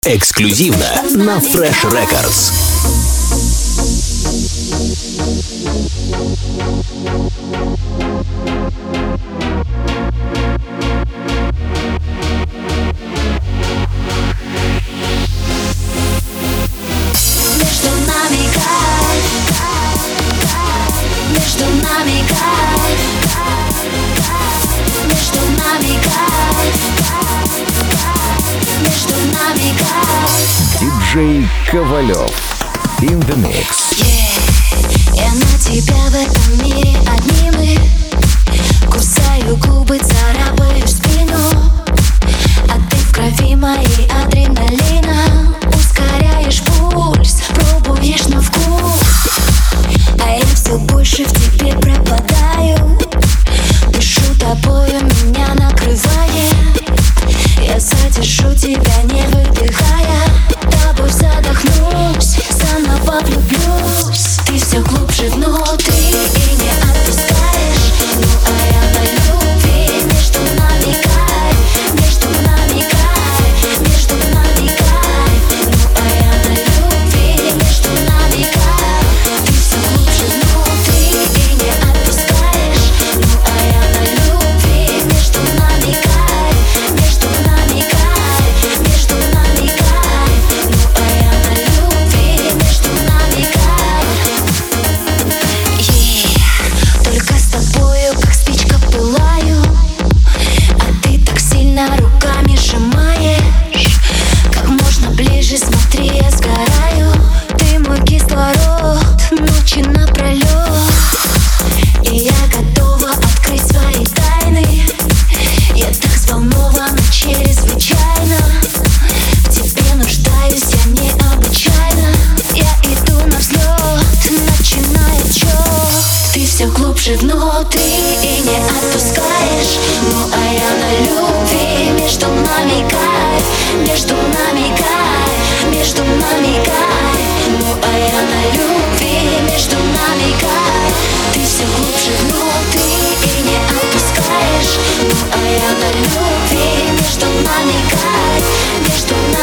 Эксклюзивно на Fresh Records. Между нами кайф, между нами кайф, между нами кайф, между нами кайф. Диджей Ковалев in the mix. Я на тебя в этом мире одни мы. Кусаю губы, царапаю спину, а ты в крови моей адреналина. Ускоряешь пульс, пробуешь на вкус, а я все больше в тебе пропадаю. Дышу тобою, меня накрывает. Я задержу тебя, не выдыхая. Тобой задохнусь, заново влюблюсь. Ты все глубже внутри и не отпускаешь. Ну а я на любви. Между нами кайф, между нами кайф, между нами кайф. Ну а я на любви. Между нами кайф. Ты все глубже внутри и не отпускаешь. Ну а я на любви. Между нами кайф, между нами кайф, между нами кайф. Ну а я на любви. Между нами кайф. Только с тобою, как спичка, пылаю, а ты так сильно руками сжимаешь. Как можно ближе, смотри, я сгораю. Ты мой кислород, ночи напролет. И я готова открыть свои тайны. Я так взволнована чрезвычайно. В тебе нуждаюсь я необычайно. Я иду на взлет, начинаю отчет. Ты все глубже внутри и не отпускаешь. Ну а я на любви. Между нами кайф, между нами кайф, между нами кайф. Ну а я на любви. Между нами кайф. Ты все глубже внутри и не отпускаешь. Ну а я на любви. Между нами кайф, между нами